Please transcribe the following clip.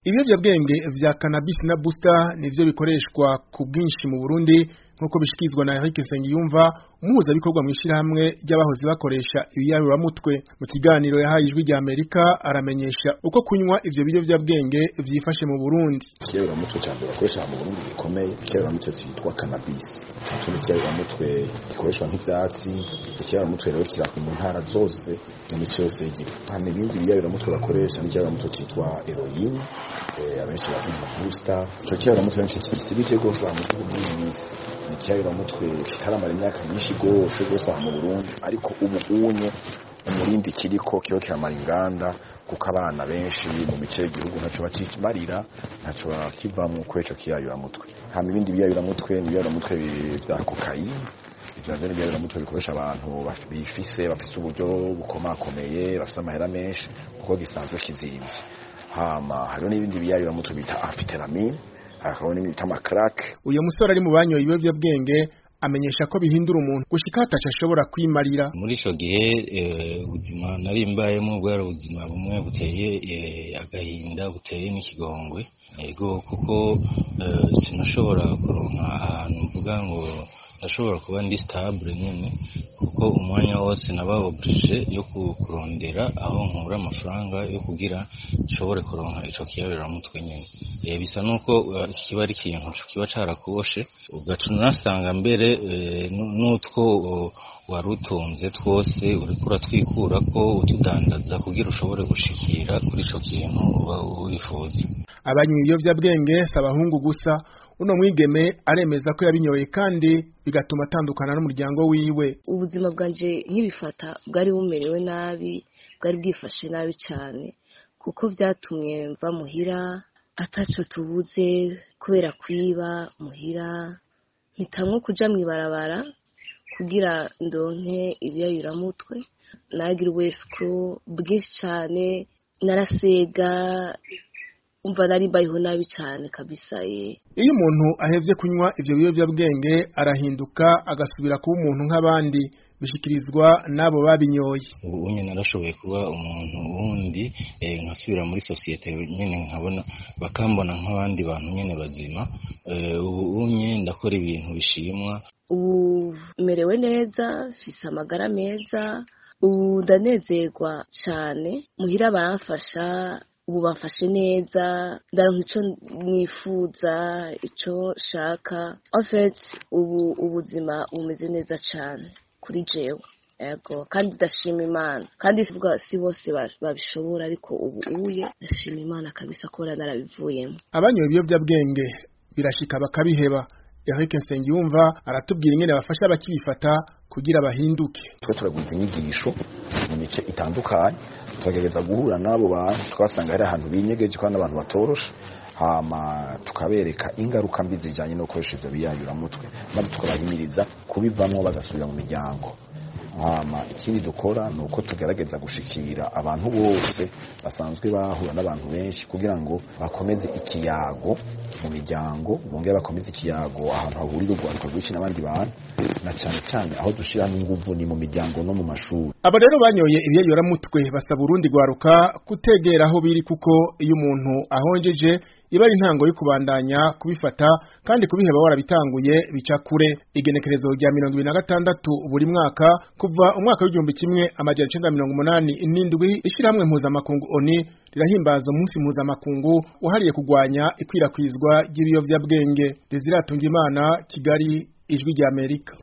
Ibiyobyabwenge vya cannabis na booster nivyo bikoreshwa ku bwinshi mu Burundi nkuko bishikizwa na Eric Nsengiyumva umuhuza bikorwa mu ishirahamwe ry'abahozi bakoresha ibiyaruramutwe. Mu kiganiro yahaye ijwi rya Amerika aramenyesha uko kunywa ivyo biyobyabwenge vyifashe mu Burundi. Ikiyaruramutwe cyane bakoresha mu Burundi gikomeye, ikiyaruramutwe cyitwa cannabis. Cyo ikiyaruramutwe gikoreshwa nk'ivyatsi, ikiyaruramutwe rero kira mu ntara zose mu mico yose y'igihugu. Hano ibindi biyaruramutwe bakoresha n'ikiyaruramutwe cyitwa heroine, abenshi bazi nka booster. Cyo kiyaruramutwe n'icyo kisibije gose mu Burundi. Ikiyaruramutwe kitaramara imyaka myinshi gose mu Burundi, ariko ubunye umurindi kiriko kiyo kiramara inganda kuko abana benshi mu mice y'igihugu ntaco bakimarira, ntaco kivamwe kweco kiyaruramutwe. Hama ibindi biyaruramutwe n'ibiyaruramutwe bya cocaine, ivyo biyaruramutwe bikoresha abantu bafise uburyo bukomakomeye, bafise amahera menshi kuko gisanzwe kizimvye. Hama hariho n'ibindi biyaruramutwe bita amphetamine, akabona imita crack. Uyo musore ari mu banyoye ibiyobyabwenge amenyesha ko bihindura umuntu gushika hataca ashobora kwimarira. Muri ico gihe ubuzima nari mbayemo bwari ubuzima bumwe buteye agahinda, buteye n'ikigongwe, ego kuko sinashobora kuronka ahantu mvuga ngo ndashobora kuba ndi stable nyene, kuko umwanya wose naba oblige yo kurondera aho nkura amafaranga yo kugira nshobore kuronka ico kiyaruramutwe nyene. Bisa nuko kiba ari ikintu kiba carakuboshe, ugaca unasanga mbere n'utwo warutunze twose uriko uratwikura ko utudandaza kugira ushobore gushikira kuri ico kintu uba wifuza. Abanywi ibiyovyabwenge s'abahungu gusa, uno mwigeme aremeza ko yabinyoye kandi bigatuma atandukana n'umuryango wiwe. Ubuzima bwanje nk'ibifata bwari bumerewe nabi, bwari bwifashe nabi cyane kuko vyatumye mva muhira ataco tubuze kubera kwiba muhira, ntitamwe kuja mwibarabara kugira ndonke ibiyayuramutwe. Nagira ubwescro bwinshi cyane, narasega, umva nari bayiho nabi cyane kabisa. Iyo umuntu ahevye kunywa ivyo biyobyabwenge arahinduka agasubira kuba umuntu nk'abandi, bishikirizwa nabo babinyoye. Ubu nyene narashoboye kuba umuntu wundi, nkasubira muri societe nyene nkabona bakambona nk'abandi bantu nyene bazima. Ubu nyene ndakora ibintu bishimwa. Ubu merewe neza, mfise amagara meza, ubu ndanezerwa cyane, muhira baramfasha, ubu bamfashe neza, ndaronka ico mwifuza, ico shaka. En fait ubu ubuzima bumeze neza cyane kuri jewe, ego, kandi ndashima Imana, kandi sivuga si bose babishobora, ariko ubu uye ndashima Imana kabisa ko narabivuyemo. Abanyoye ibiyobyabwenge birashika bakabiheba. Eric Nsengiyumva aratubwira ingene bafasha abakibifata kugira bahinduke. Twe turaguze inyigisho mu mice itandukanye, tugerageza guhura nabo bantu, twasanga ari ahantu binyegeje kandi abantu batorosha, hama tukabereka ingaruka mbi zijanye no gukoresha ivyo biyayuramutwe, maze tukabahimiriza kubivamwo bagasubira mu miryango. Hama ikindi dukora nuko tugerageza gushikira abantu bose basanzwe bahura n'abantu benshi kugira ngo bakomeze ikiyago mu miryango, bongera bakomeze ikiyago ahantu hahurira urwaruka rwinshi n'abandi bantu, na cyane cyane aho dushira n'inguvu ni mu miryango no mu mashuri. Abo rero banyoye ibiyaruramutwe basaba Burundi gwaruka kutegera aho biri, kuko iyo umuntu ahonjeje iba ari intango yo kubandanya kubifata, kandi kubiheba warabitanguye bica kure. Igenekerezo rya 2026 buri mwaka kuva umwaka w'igihumbi kimwe amajana 1987 ishirahamwe mpuzamakungu ONU rirahimbaza umunsi mpuzamakungu wahariye kugwanya ikwirakwizwa ry'ibiyovyabwenge. Desire Tungimana, Kigali, Ijwi rya Amerika.